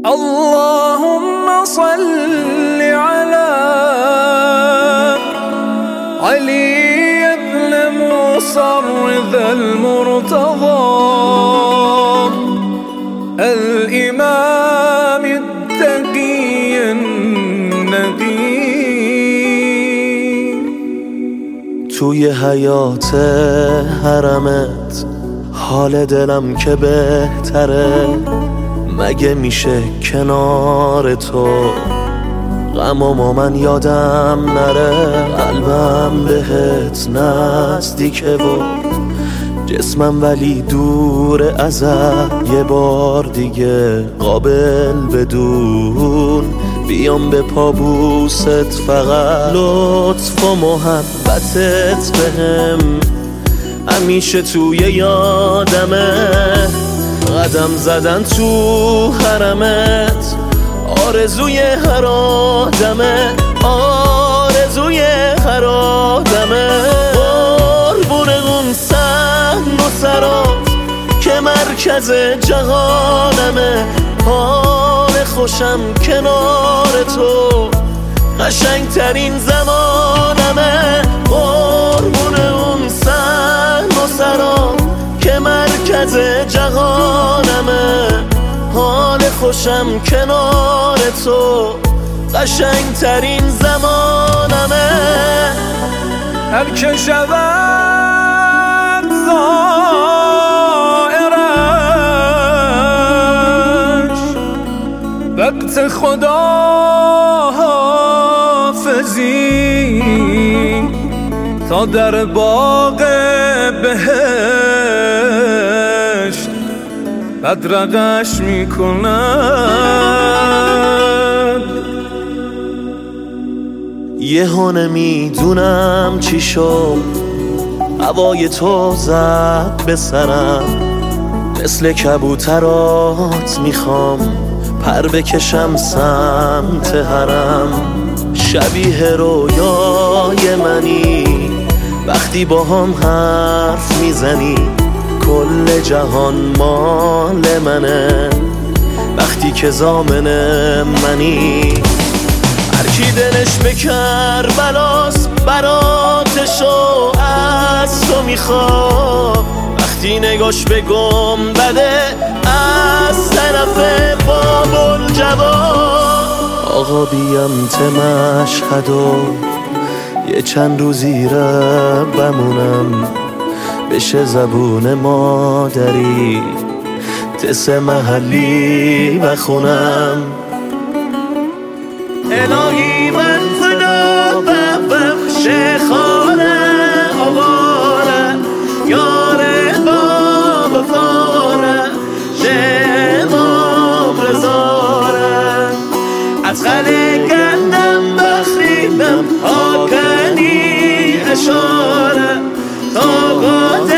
اللهم صل على علي بن موسى الرضا المرتضى الإمام التقي النقي. توی حیات حرمت حال دلم که بهتره، مگه میشه کنار تو غمامو من یادم نره. قلبم بهت نزدیکه و جسمم ولی دور ازت، یه بار دیگه قابل بدون بیام به پابوست، فقط لطف و محبتت بهم همیشه توی یادمه. قدم زدن تو حرمت آرزوی هر آدمه، آرزوی هر آدمه. قربون اون صحن و سرات که مرکز جهانمه، حال خوشم کنار تو قشنگترین زمانمه. قربون اون صحن و سرات که مرکز جهانمه، حال خوشم کنار تو قشنگترین زمانمه. هر که شود زائرش وقت خداحافظی، تا در باغ بهشت بدرقش میکند. یهو نمیدونم چی شد، هوای تو زد به سرم، مثل کبوترات میخوام پر بکشم سمت حرم. شبیه رویای منی وقتی با هم حرف میزنی، کل جهان مال منه وقتی که ضامن منی. هر کی دلش به کربلاست براتشو از تو میخواد، وقتی نگاش به گنبده از طرف باب الجواد. آقا بیم ته مشهد و یه چند روزی را بمونم، بشه زبون مادری تس محلی بخونم. الهی من خدا ببخش خانه آواره، یاره باب فاره شمام رزاره. از خله گندم بخریدم آکنی اشاره، تا